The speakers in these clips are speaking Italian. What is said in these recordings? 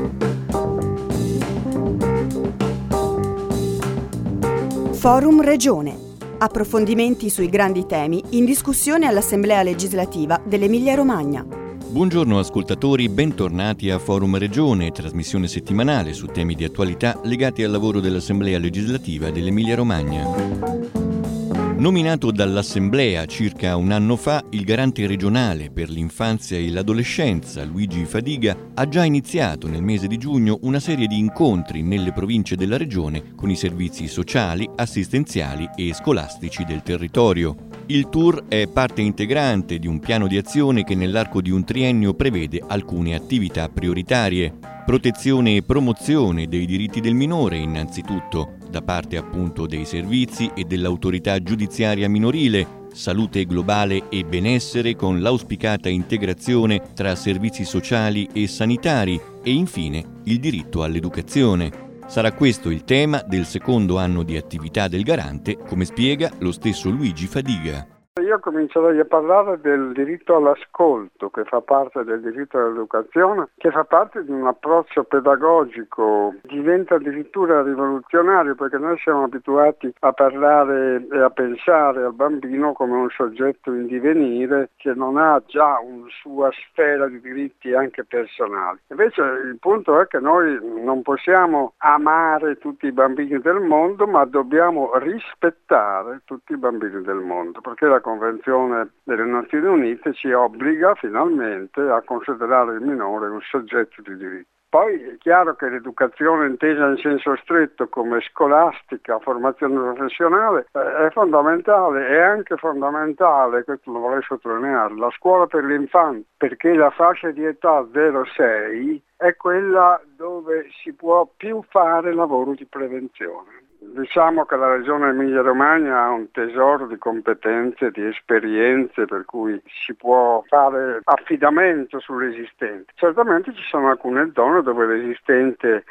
Forum Regione. Approfondimenti sui grandi temi in discussione all'Assemblea legislativa dell'Emilia-Romagna. Buongiorno ascoltatori, bentornati a Forum Regione, trasmissione settimanale su temi di attualità legati al lavoro dell'Assemblea legislativa dell'Emilia-Romagna. Nominato dall'Assemblea circa un anno fa, il garante regionale per l'infanzia e l'adolescenza, Luigi Fadiga, ha già iniziato nel mese di giugno una serie di incontri nelle province della regione con i servizi sociali, assistenziali e scolastici del territorio. Il tour è parte integrante di un piano di azione che nell'arco di un triennio prevede alcune attività prioritarie. Protezione e promozione dei diritti del minore innanzitutto, da parte appunto dei servizi e dell'autorità giudiziaria minorile, salute globale e benessere con l'auspicata integrazione tra servizi sociali e sanitari e infine il diritto all'educazione. Sarà questo il tema del secondo anno di attività del Garante, come spiega lo stesso Luigi Fadiga. Io comincerei a parlare del diritto all'ascolto, che fa parte del diritto all'educazione, che fa parte di un approccio pedagogico, diventa addirittura rivoluzionario perché noi siamo abituati a parlare e a pensare al bambino come un soggetto in divenire che non ha già una sua sfera di diritti anche personali. Invece il punto è che noi non possiamo amare tutti i bambini del mondo, ma dobbiamo rispettare tutti i bambini del mondo, perché la Convenzione delle Nazioni Unite ci obbliga finalmente a considerare il minore un soggetto di diritto. Poi è chiaro che l'educazione intesa in senso stretto come scolastica, formazione professionale è fondamentale, è anche fondamentale, questo lo vorrei sottolineare, la scuola per l'infanzia, perché la fascia di età 0-6 è quella dove si può più fare lavoro di prevenzione. Diciamo che la Regione Emilia-Romagna ha un tesoro di competenze, di esperienze per cui si può fare affidamento sull'esistente. Certamente ci sono alcune zone dove l'esistente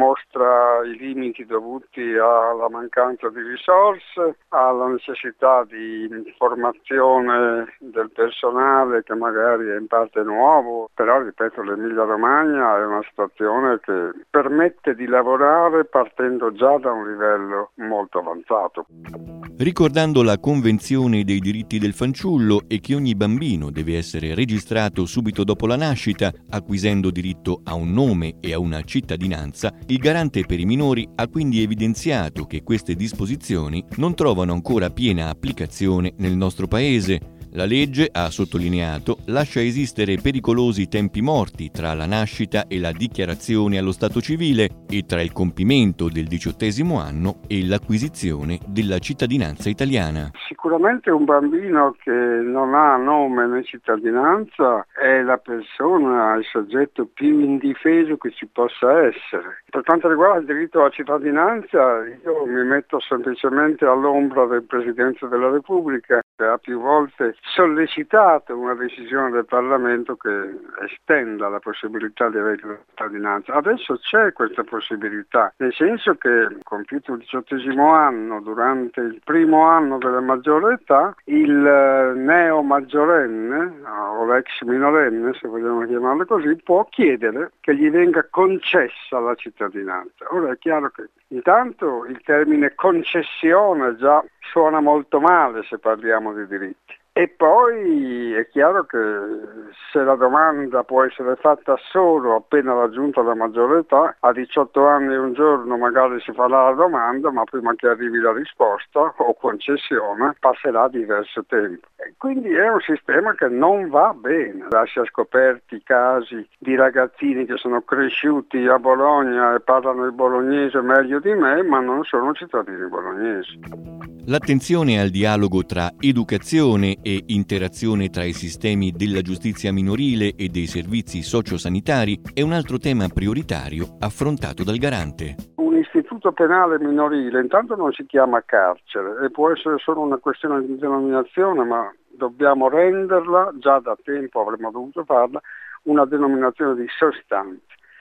mostra i limiti dovuti alla mancanza di risorse, alla necessità di formazione del personale che magari è in parte nuovo, però ripeto l'Emilia Romagna è una situazione che permette di lavorare partendo già da un livello molto avanzato. Ricordando la Convenzione dei diritti del fanciullo e che ogni bambino deve essere registrato subito dopo la nascita, acquisendo diritto a un nome e a una cittadinanza, il Garante per i minori ha quindi evidenziato che queste disposizioni non trovano ancora piena applicazione nel nostro Paese. La legge, ha sottolineato, lascia esistere pericolosi tempi morti tra la nascita e la dichiarazione allo stato civile e tra il compimento del 18° anno e l'acquisizione della cittadinanza italiana. Sicuramente un bambino che non ha nome né cittadinanza è la persona, il soggetto più indifeso che ci possa essere. Per quanto riguarda il diritto alla cittadinanza, io mi metto semplicemente all'ombra del Presidente della Repubblica, che ha più volte sollecitato una decisione del Parlamento che estenda la possibilità di avere la cittadinanza. Adesso c'è questa possibilità, nel senso che, compiuto il 18° anno, durante il primo anno della maggiore età, il neo maggiorenne, o l'ex minorenne, se vogliamo chiamarlo così, può chiedere che gli venga concessa la cittadinanza. Ora è chiaro che intanto il termine concessione già suona molto male se parliamo di diritti. E poi è chiaro che se la domanda può essere fatta solo appena raggiunta la maggiore età, a 18 anni e un giorno magari si farà la domanda, ma prima che arrivi la risposta o concessione passerà diverso tempo. E quindi è un sistema che non va bene. Lascia scoperti casi di ragazzini che sono cresciuti a Bologna e parlano il bolognese meglio di me, ma non sono cittadini bolognesi. L'attenzione al dialogo tra educazione e interazione tra i sistemi della giustizia minorile e dei servizi sociosanitari è un altro tema prioritario affrontato dal Garante. Un istituto penale minorile intanto non si chiama carcere e può essere solo una questione di denominazione, ma dobbiamo renderla, già da tempo avremmo dovuto farla, una denominazione di sostanza.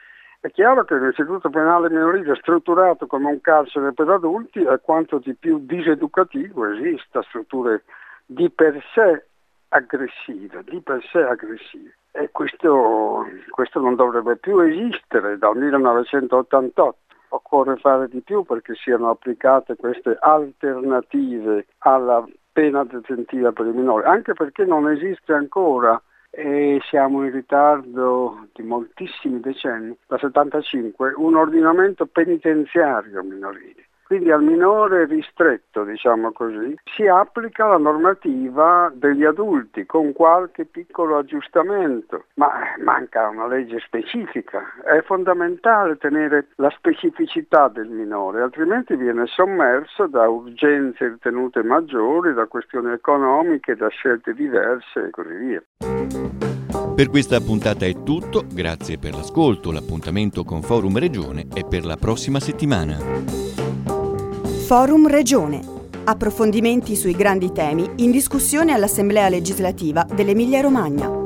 È chiaro che l'istituto penale minorile strutturato come un carcere per adulti è quanto di più diseducativo esista, strutture di per sé aggressive. E questo non dovrebbe più esistere dal 1988. Occorre fare di più perché siano applicate queste alternative alla pena detentiva per i minori, anche perché non esiste ancora e siamo in ritardo di moltissimi decenni, da 75, un ordinamento penitenziario minorile. Quindi al minore ristretto, diciamo così, si applica la normativa degli adulti con qualche piccolo aggiustamento, ma manca una legge specifica. È fondamentale tenere la specificità del minore, altrimenti viene sommerso da urgenze ritenute maggiori, da questioni economiche, da scelte diverse e così via. Per questa puntata è tutto, grazie per l'ascolto, l'appuntamento con Forum Regione è per la prossima settimana. Forum Regione. Approfondimenti sui grandi temi in discussione all'Assemblea legislativa dell'Emilia-Romagna.